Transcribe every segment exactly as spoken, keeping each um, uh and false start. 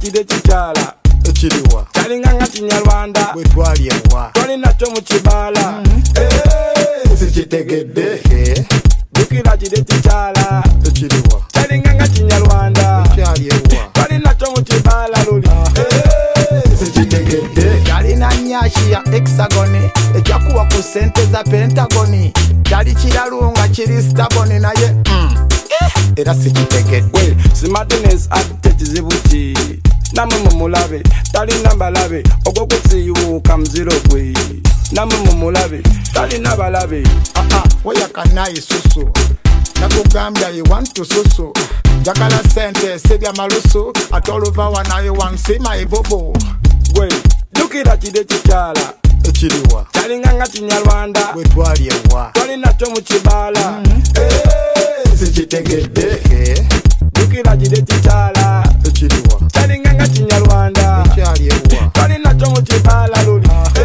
kide chichala ekiriwa kalinganga kinyarwanda bwe twalyewa twali nakyo mu kibala sikitegedde dukira kide chichala ekiriwa kalinganga kinyarwanda kyalyewa twali nakyo mu kibala luli sikitegedde kalina nyashi ya hexagoni ekyakuwa ku sente za pentagoni kyali kiralunga kiri staboni naye era sikitegedde simadines ate kizibu ki namwe mumulabe talina balabe ogwokusiiwuuka muziro gwe namwe mumulabe talina balabe weyakanayi susu nakugambya ye wantu susu njagala sente sibya malusu ate oluvawa naye wansima ebobo gwe jukira kide kikyala ekiriwa kalinganga kinyarwanda bwe twalyewa twali nakyo mu kibala sikitegedde jukira kide kikyala ekiriwa kalinganga kinyarwanda kyalyewa twali nakyo mu kibala luli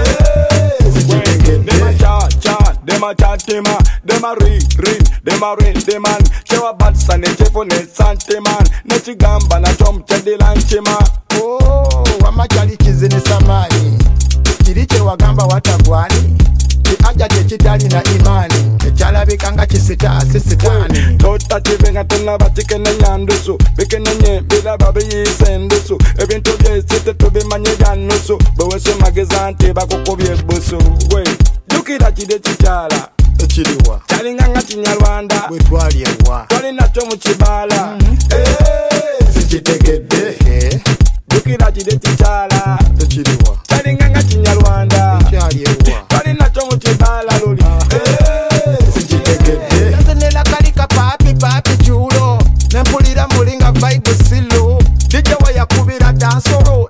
Dema cha tema, dema ri ri, dema ri deman. Chewa bad sane chefo ne sante man. Ne chigamba na chom chedi lanchema. Oh, wamachali kizini samani. Kiriche wagamba watagwani. Ki aja te chitali na imani. Echala bikanga chisita sisitani. Tota chibenga tena batike na nyandusu. Bike na nye bila babi yisendusu. Ebintu byesite tubi manye ganusu. Bwese magezante bakukobye busu. Wait. Jukira kide chichala ekiriwa kalinganga kinyarwanda bwe twalyewa twali nakyo mu kibala sikitegedde jukira kide chichala ekiriwa kalinganga kinyarwanda kyalyewa twali nakyo mu kibala luli sikitegedde nazenela kalika papi papi chulo nempulira mulinga vibe silo dijewa yakubira dansoro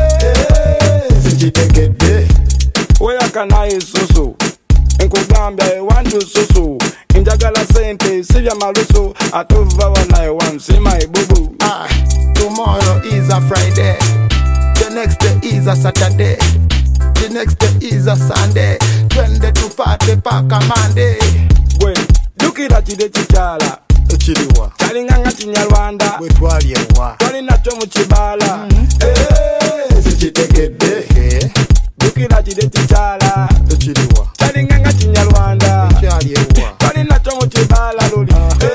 sikitegedde weyakanayi susu nkugambya ewantu susu njagala sente sibya malusu atuvawa naye wansima ebubu. Ah, tomorrow is a Friday, the next day is a Saturday, the next day is a Sunday, twende tupate paka Monday. Gwe jukira kide kikyala ekiriwa kalinganga kinyarwanda bwe twalyewa twali nakyo mu kibala sikitegedde jukira kide kikyala ekiriwa kalinganga kinyarwanda kyalyewa twali nakyo mu kibala luli